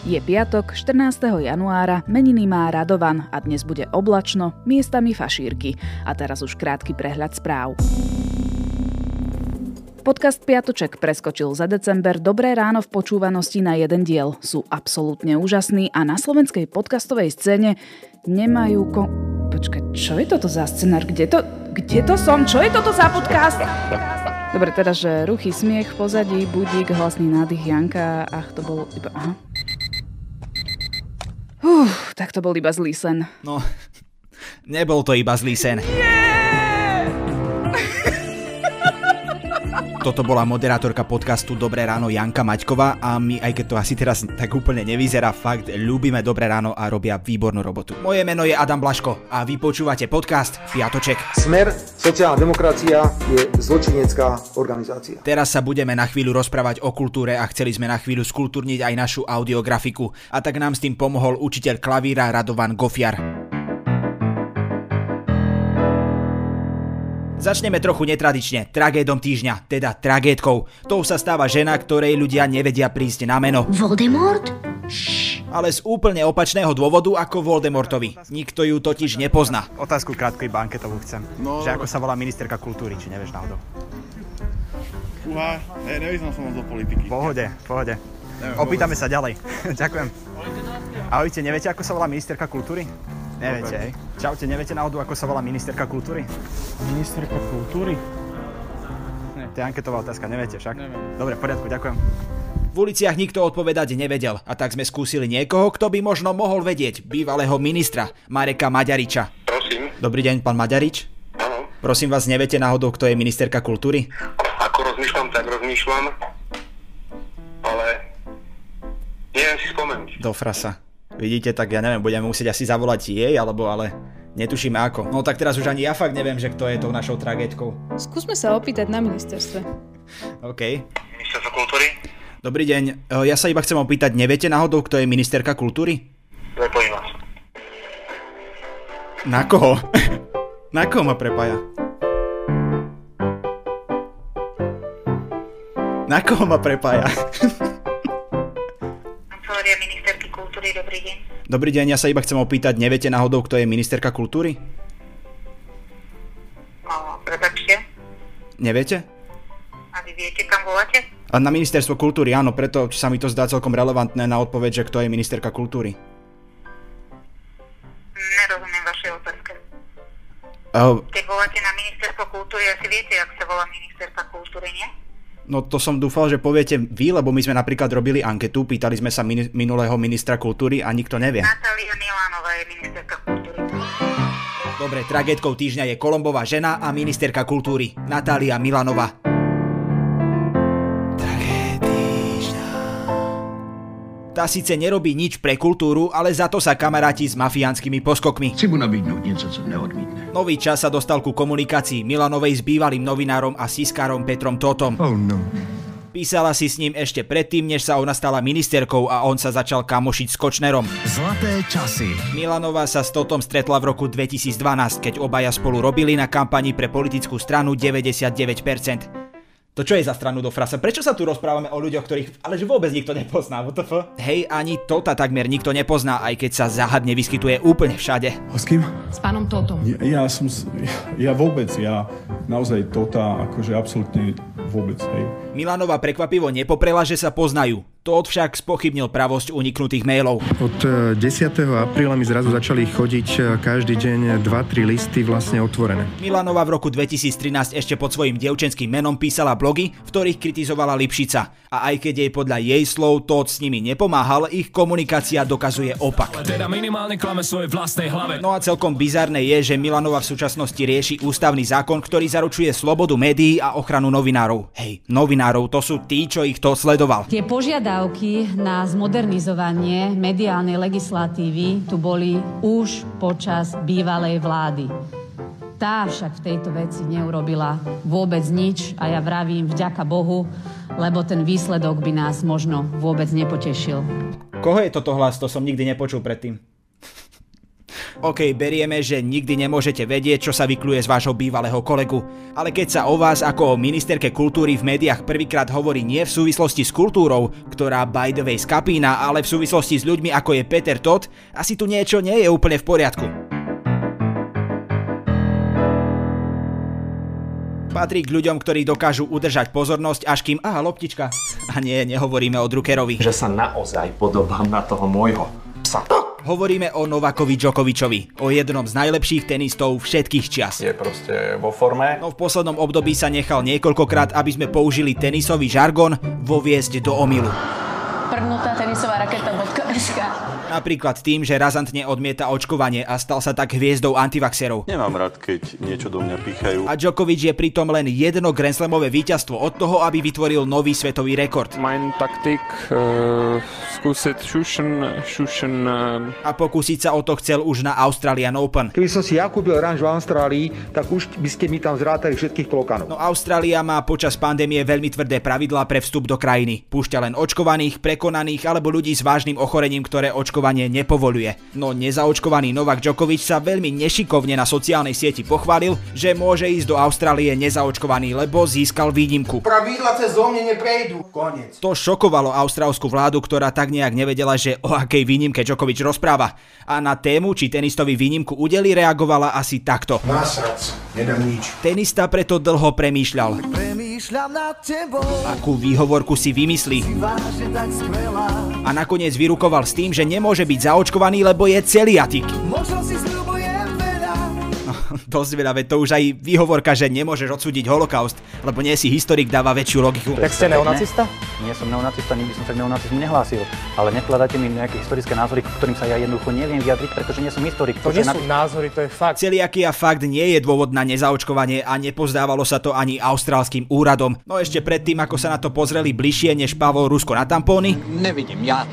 Je piatok, 14. januára, meniny má Radovan a dnes bude oblačno, miestami fašírky. A teraz už krátky prehľad správ. Podcast Piatoček preskočil za december Dobré ráno v počúvanosti na jeden diel. Sú absolútne úžasní a na slovenskej podcastovej scéne nemajú Počkaj, čo je toto za scenár? Kde to som? Čo je toto za podcast? Dobre, teda, že ruchý smiech v pozadí, budík, hlasný nádych Janka. Ach, to bolo iba... Aha. Tak to bol iba zlý sen. No, nebol to iba zlý sen. Toto bola moderátorka podcastu Dobré ráno Janka Maťková a my, aj keď to asi teraz tak úplne nevyzerá, fakt ľúbime Dobré ráno a robia výbornú robotu. Moje meno je Adam Blaško a vy počúvate podcast Piatoček. Smer, sociálna demokracia je zločinecká organizácia. Teraz sa budeme na chvíľu rozprávať o kultúre a chceli sme na chvíľu skultúrniť aj našu audiografiku. A tak nám s tým pomohol učiteľ klavíra Radovan Gofiar. Začneme trochu netradične, tragédom týždňa, teda tragédkou. Tou sa stáva žena, ktorej ľudia nevedia prísť na meno. Voldemort? Ale z úplne opačného dôvodu ako Voldemortovi. Nikto ju totiž nepozná. Otázku krátku iba anketovú chcem. No, že ako sa volá ministerka kultúry, či nevieš náhodou? Nevyznam som moc do politiky. Pohode. Opýtame sa ďalej. Ďakujem. Ahojte, neviete, ako sa volá ministerka kultúry? Neviete, hej? Čaute, neviete náhodou, ako sa volá ministerka kultúry? Ministerka kultúry? To je anketová otázka, neviete však? Neviem. Dobre, v poriadku, ďakujem. V uliciach nikto odpovedať nevedel a tak sme skúsili niekoho, kto by možno mohol vedieť, bývalého ministra Mareka Maďariča. Prosím. Dobrý deň, pán Maďarič. Áno. Prosím vás, neviete náhodou, kto je ministerka kultúry? Ako rozmýšľam, tak rozmýšľam, ale neviem si spomenúť. Do frasa. Vidíte, tak ja neviem, budeme musieť asi zavolať jej, ale netušíme ako. No tak teraz už ani ja fakt neviem, že kto je tou našou tragédkou. Skúsme sa opýtať na ministerstve. OK. Ministerstvo kultúry? Dobrý deň, ja sa iba chcem opýtať, neviete náhodou, kto je ministerka kultúry? Prepojím vás. Na koho? Na koho ma prepája? Na koho ma prepája? Kancelária ministerky kultúry, dobrý deň. Dobrý deň, ja sa iba chcem opýtať, neviete náhodou, kto je ministerka kultúry? Prepáčte. Neviete? A vy viete, kam voláte? A na ministerstvo kultúry, áno, preto sa mi to zdá celkom relevantné na odpoveď, že kto je ministerka kultúry. Nerozumiem vašej otázke. Keď voláte na ministerstvo kultúry, asi viete, jak sa volá ministerka kultúry, nie? No to som dúfal, že poviete vy, lebo my sme napríklad robili anketu, pýtali sme sa minulého ministra kultúry a nikto nevie. Natália Milanová je ministerka kultúry. Dobre, tragédkou týždňa je Kolombová žena a ministerka kultúry Natália Milanová. Tá síce nerobí nič pre kultúru, ale za to sa kamaráti s mafiánskymi poskokmi. Chci mu nabídnout něco, co neodmítne. Nový čas sa dostal ku komunikácii Milanovej s bývalým novinárom a siskárom Petrom Totom. Oh no. Písala si s ním ešte predtým, než sa ona stala ministerkou a on sa začal kamošiť s Kočnerom. Zlaté časy. Milanová sa s Totom stretla v roku 2012, keď obaja spolu robili na kampani pre politickú stranu 99%. To čo je za stranu do frasa? Prečo sa tu rozprávame o ľuďoch, ktorých ale že vôbec nikto nepozná? WTF? Hej, ani Tota takmer nikto nepozná, aj keď sa záhadne vyskytuje úplne všade. A s kým? S pánom Totom. Ja naozaj Tota, akože absolútne vôbec, hej. Milanová prekvapivo nepoprela, že sa poznajú. Tot však spochybnil pravosť uniknutých mailov. Od 10. apríla mi zrazu začali chodiť každý deň 2-3 listy vlastne otvorené. Milanová v roku 2013 ešte pod svojím dievčenským menom písala blogy, v ktorých kritizovala Lipšica. A aj keď jej podľa jej slov Tot s nimi nepomáhal, ich komunikácia dokazuje opak. Teda minimálne klame svojej vlastnej hlave. No a celkom bizarné je, že Milanová v súčasnosti rieši ústavný zákon, ktorý zaručuje slobodu médií a ochranu novinárov. Hej, novinárov, to sú tí, čo ich to sledoval. Tie požiadavky na zmodernizovanie mediálnej legislatívy tu boli už počas bývalej vlády. Tá však v tejto veci neurobila vôbec nič a ja vravím vďaka Bohu, lebo ten výsledok by nás možno vôbec nepotešil. Koho je toto hlas? To som nikdy nepočul predtým. OK, berieme, že nikdy nemôžete vedieť, čo sa vykľuje z vášho bývalého kolegu. Ale keď sa o vás ako o ministerke kultúry v médiách prvýkrát hovorí nie v súvislosti s kultúrou, ktorá by the way skapína, ale v súvislosti s ľuďmi ako je Peter Todt, asi tu niečo nie je úplne v poriadku. Patrí k ľuďom, ktorí dokážu udržať pozornosť, až kým... loptička. A nie, nehovoríme o Druckerovi. Že sa naozaj podobám na toho môjho psa. Hovoríme o Novakovi Djokovičovi, o jednom z najlepších tenistov všetkých čias. Je proste vo forme. No v poslednom období sa nechal niekoľkokrát, aby sme použili tenisový žargon, voviesť do omylu. Prdnutá tenisová raketa.sk. Napríklad tým, že razantne odmieta očkovanie a stal sa tak hviezdou antivaxerov. Nemám rád, keď niečo do mňa pýchajú. A Djokovič je pritom len jedno Grand Slamové víťazstvo od toho, aby vytvoril nový svetový rekord. Mein taktik skúsiť šušen. A pokúsiť sa o to chcel už na Australian Open. Keby som si ja kúpil ranč v Austrálii, tak už by ste mi tam zrátali všetkých klokanov. No Austrália má počas pandémie veľmi tvrdé pravidlá pre vstup do krajiny. Púšťa len očkovaných, prekonaných alebo ľudí s vážnym ochorením, ktoré očkovanie nepovoluje. No nezaočkovaný Novak Djokovič sa veľmi nešikovne na sociálnej sieti pochválil, že môže ísť do Austrálie nezaočkovaný, lebo získal výnimku. Pravidla cez mne neprejdú. Koniec. To šokovalo austrálsku vládu, ktorá tak nejak nevedela, že o akej výnimke Djokovič rozpráva. A na tému, či tenistovi výnimku udeli, reagovala asi takto. Nasrac, nedám nič. Tenista preto dlho premýšľal. Akú výhovorku si vymyslí. A nakoniec vyrukoval s tým, že nemôže byť zaočkovaný, lebo je celiatik. Dosť veľa, veď to už aj výhovorka, že nemôžeš odsúdiť holokaust, lebo nie si historik, dáva väčšiu logiku. Tak ste neonacista? Nie som neonacista, nikdy som sa k neonacizmu nehlásil. Ale nekladajte mi nejaké historické názory, ktorým sa ja jednoducho neviem vyjadriť, pretože nie som historik. To nie sú názory, to je fakt. Celiakia fakt nie je dôvod na nezaočkovanie a nepozdávalo sa to ani austrálskym úradom. No ešte predtým, ako sa na to pozreli bližšie než Pavol Rusko na tampóny, nevidím, ja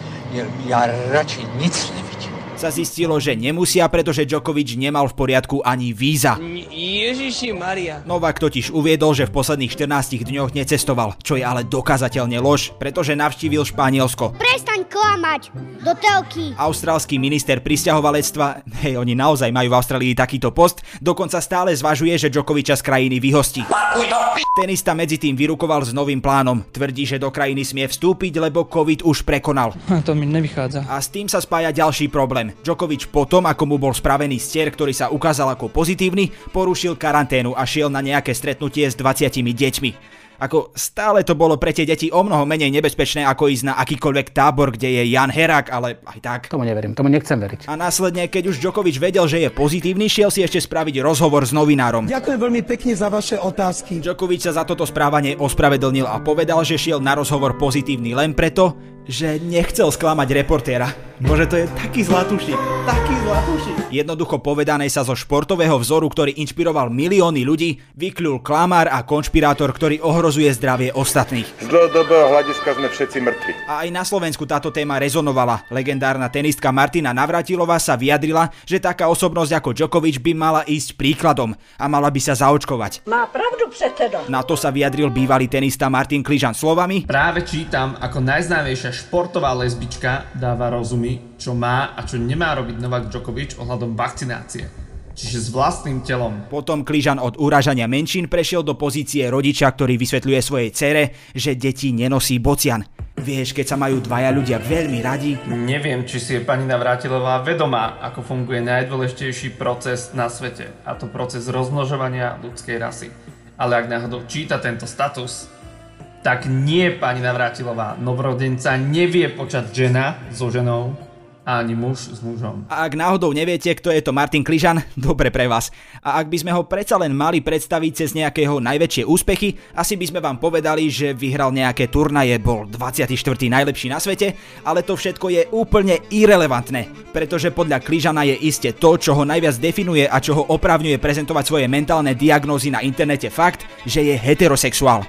radšej nic nevidím. Sa zistilo, že nemusia, pretože Djokovič nemal v poriadku ani víza. Ježiši Maria. Novak totiž uviedol, že v posledných 14 dňoch necestoval, čo je ale dokázateľne lož, pretože navštívil Španielsko. Prestaň klamať, do telky. Austrálsky minister prisťahovalectva, oni naozaj majú v Austrálii takýto post, dokonca stále zvažuje, že Djokoviča z krajiny vyhostí. Tenista medzi tým vyrukoval s novým plánom. Tvrdí, že do krajiny smie vstúpiť, lebo COVID už prekonal. To mi nevychádza. A s tým sa spája ďalší problém. Djokovič potom, ako mu bol spravený stier, ktorý sa ukázal ako pozitívny, porušil karanténu a šiel na nejaké stretnutie s 20 deťmi. Ako stále to bolo pre tie deti o mnoho menej nebezpečné, ako ísť na akýkoľvek tábor, kde je Jan Herák, ale aj tak. Tomu neverím, tomu nechcem veriť. A následne, keď už Djokovič vedel, že je pozitívny, šiel si ešte spraviť rozhovor s novinárom. Ďakujem veľmi pekne za vaše otázky. Djokovič sa za toto správanie ospravedlnil a povedal, že šiel na rozhovor pozitívny len preto, že nechcel sklamať reportéra. Bože, to je taký zlatúšik, taký zlatúšik. Jednoducho povedané sa zo športového vzoru, ktorý inšpiroval milióny ľudí, vykľul klamár a konšpirátor, ktorý ohrozuje zdravie ostatných. Z dlhodobého hľadiska sme všetci mŕtvi. A aj na Slovensku táto téma rezonovala. Legendárna tenistka Martina Navratilová sa vyjadrila, že taká osobnosť ako Djokovič by mala ísť príkladom a mala by sa zaočkovať. Má pravdu predseda. Na to sa vyjadril bývalý tenista Martin Kližan slovami: Práve čítam, ako najznámejšia športová lesbička dáva rozumy, čo má a čo nemá robiť Novak Djokovič ohľadom vakcinácie. Čiže s vlastným telom. Potom Kližan od urážania menšín prešiel do pozície rodiča, ktorý vysvetľuje svojej dcere, že deti nenosí bocian. Vieš, keď sa majú dvaja ľudia veľmi radi. Neviem, či si je pani Navrátilová vedomá, ako funguje najdôležitejší proces na svete, a to proces rozmnožovania ľudskej rasy. Ale ak náhodou číta tento status, tak nie, pani Navrátilová, novorodenca nevie počať žena so ženou, ani muž s mužom. A ak náhodou neviete, kto je to Martin Kližan, dobre pre vás. A ak by sme ho predsa len mali predstaviť cez nejakého najväčšie úspechy, asi by sme vám povedali, že vyhral nejaké turnaje, bol 24. najlepší na svete, ale to všetko je úplne irelevantné, pretože podľa Kližana je iste to, čo ho najviac definuje a čo ho oprávňuje prezentovať svoje mentálne diagnózy na internete, fakt, že je heterosexuál.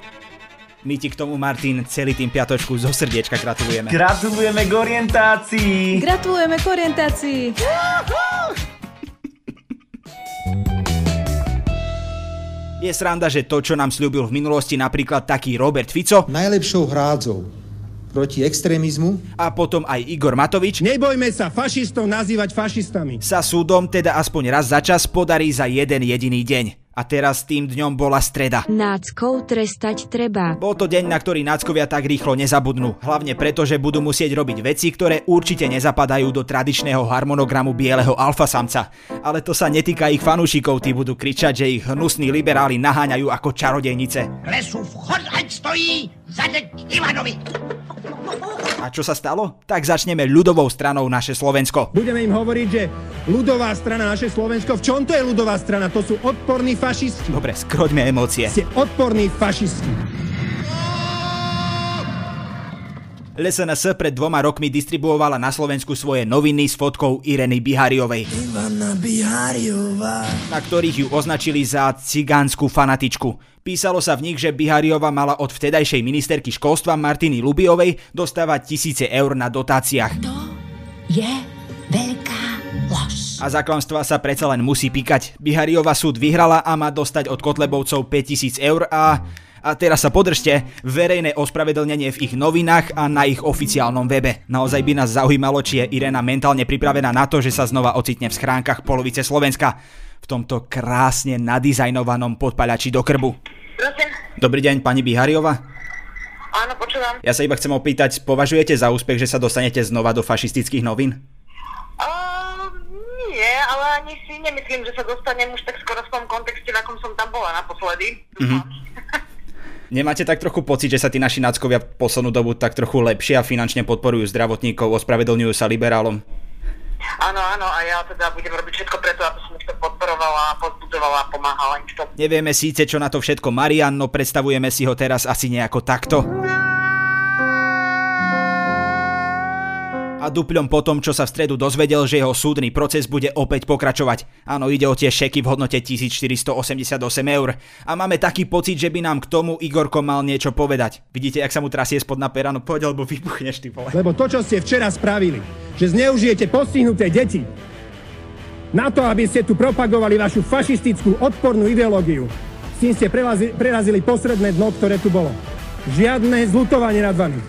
My ti k tomu, Martin, celý tým piatočku zo srdiečka gratulujeme. Gratulujeme k orientácii! Gratulujeme k orientácii! Je sranda, že to, čo nám sľúbil v minulosti napríklad taký Robert Fico, najlepšou hrádzou proti extrémizmu. A potom aj Igor Matovič. Nebojme sa fašistov nazývať fašistami. Sa súdom teda aspoň raz za čas podarí za jeden jediný deň. A teraz tým dňom bola streda. Náckov trestať treba. Bol to deň, na ktorý náckovia tak rýchlo nezabudnú. Hlavne preto, že budú musieť robiť veci, ktoré určite nezapadajú do tradičného harmonogramu bieleho alfasamca. Ale to sa netýka ich fanúšikov, tí budú kričať, že ich hnusní liberáli naháňajú ako čarodejnice. Lesu vchod, ať stojí zadek Ivanovi. A čo sa stalo? Tak začneme ľudovou stranou Naše Slovensko. Budeme im hovoriť, že ľudová strana Naše Slovensko, v čom to je ľudová strana? To sú odporní fašisti. Dobre, skroďme emócie. Ste odporní fašisti. LSNS pred 2 rokmi distribuovala na Slovensku svoje noviny s fotkou Ireny Bihariovej, na ktorých ju označili za cigánsku fanatičku. Písalo sa v nich, že Bihariova mala od vtedajšej ministerky školstva Martiny Lubiovej dostávať tisíce eur na dotáciách. To je veľká lož. A za klamstvá sa predsa len musí píkať. Bihariova súd vyhrala a má dostať od Kotlebovcov 5000 eur a teraz sa podržte, verejné ospravedlnenie v ich novinách a na ich oficiálnom webe. Naozaj by nás zaujímalo, či je Irena mentálne pripravená na to, že sa znova ocitne v schránkach polovice Slovenska. V tomto krásne nadizajnovanom podpaľači do krbu. Prosím. Dobrý deň, pani Bihariova. Áno, počúvam. Ja sa iba chcem opýtať, považujete za úspech, že sa dostanete znova do fašistických novín? Nie, ale ani si nemyslím, že sa dostanem už tak skoro v tom kontexte, v akom som tam bola naposledy. Nemáte tak trochu pocit, že sa tí naši náckovia poslednú dobu tak trochu lepšie a finančne podporujú zdravotníkov, ospravedlňujú sa liberálom? Áno, a ja teda budem robiť všetko preto, aby som ich to podporovala, pozbudzovala a pomáhala im to. Nevieme síce, čo na to všetko Marian, no predstavujeme si ho teraz asi nejako takto. A dupľom po tom, čo sa v stredu dozvedel, že jeho súdny proces bude opäť pokračovať. Áno, ide o tie šeky v hodnote 1488 eur. A máme taký pocit, že by nám k tomu Igorko mal niečo povedať. Vidíte, jak sa mu trasie spod na peranu? Poď, alebo vybuchneš, ty vole. Lebo to, čo ste včera spravili, že zneužijete postihnuté deti na to, aby ste tu propagovali vašu fašistickú odpornú ideológiu, s tým ste prerazili posledné dno, ktoré tu bolo. Žiadne zľutovanie nad vami.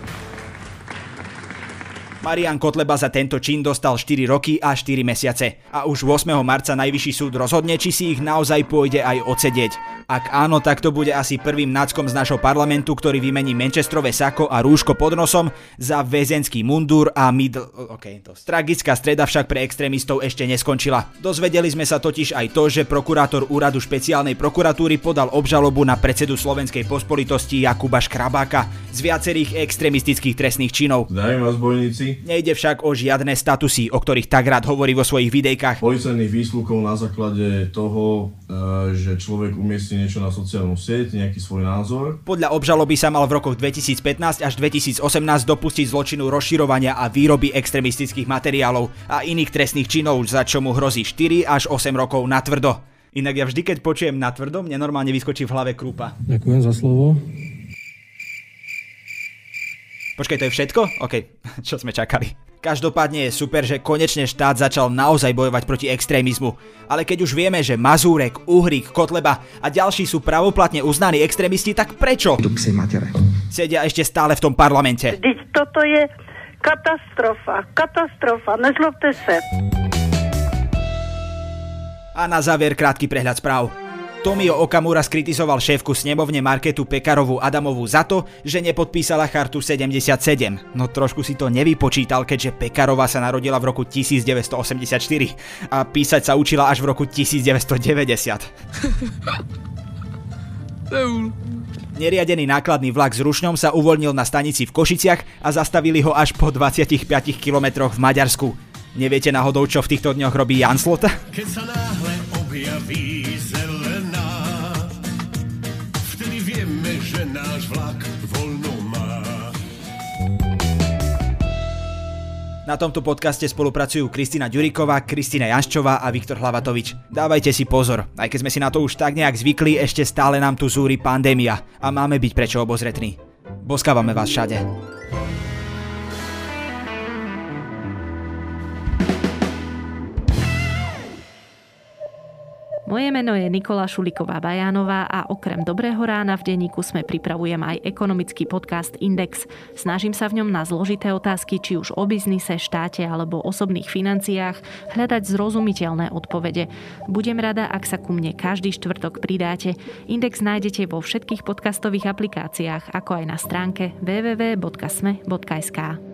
Marian Kotleba za tento čin dostal 4 roky a 4 mesiace. A už 8. marca najvyšší súd rozhodne, či si ich naozaj pôjde aj odsedieť. Ak áno, tak to bude asi prvým náckom z našho parlamentu, ktorý vymení manchesterové sako a rúško pod nosom za väzenský mundúr a Tragická streda však pre extrémistov ešte neskončila. Dozvedeli sme sa totiž aj to, že prokurátor úradu špeciálnej prokuratúry podal obžalobu na predsedu Slovenskej pospolitosti Jakuba Škrabáka z viacerých extrémistických trestných činov. Zdravím vás, bojníci. Nejde však o žiadne statusy, o ktorých tak rád hovorí vo svojich videjkách. Policajných výsluchov na základe toho, že človek umiestni niečo na sociálnu sieť, nejaký svoj názor. Podľa obžaloby sa mal v rokoch 2015 až 2018 dopustiť zločinu rozširovania a výroby extrémistických materiálov a iných trestných činov, za čo mu hrozí 4 až 8 rokov natvrdo. Inak ja vždy, keď počujem natvrdo, mne normálne vyskočí v hlave krúpa. Ďakujem za slovo. Počkaj, to je všetko? OK, čo sme čakali. Každopádne je super, že konečne štát začal naozaj bojovať proti extrémizmu. Ale keď už vieme, že Mazúrek, Uhrík, Kotleba a ďalší sú pravoplatne uznaní extrémisti, tak prečo sedia ešte stále v tom parlamente? Vždyť toto je katastrofa, nezlobte sa. A na záver krátky prehľad správ. Tomio Okamura skritizoval šéfku snemovne Marketu Pekarovú Adamovú za to, že nepodpísala chartu 77. No trošku si to nevypočítal, keďže Pekarová sa narodila v roku 1984 a písať sa učila až v roku 1990. Neriadený nákladný vlak s rušňom sa uvoľnil na stanici v Košiciach a zastavili ho až po 25 kilometroch v Maďarsku. Neviete náhodou, čo v týchto dňoch robí Jan Slota? Keď sa náhle objaví zelená, vtedy vieme, že náš vlak voľno má. Na tomto podcaste spolupracujú Kristina Ďuriková, Kristina Janščová a Viktor Hlavatovič. Dávajte si pozor, aj keď sme si na to už tak nejak zvykli, ešte stále nám tu zúri pandémia a máme byť prečo obozretní. Boskávame vás všade. Moje meno je Nikola Šuliková-Bajánová a okrem Dobrého rána v denníku SME pripravujem aj ekonomický podcast Index. Snažím sa v ňom na zložité otázky, či už o biznise, štáte alebo osobných financiách, hľadať zrozumiteľné odpovede. Budem rada, ak sa ku mne každý štvrtok pridáte. Index nájdete vo všetkých podcastových aplikáciách, ako aj na stránke www.sme.sk.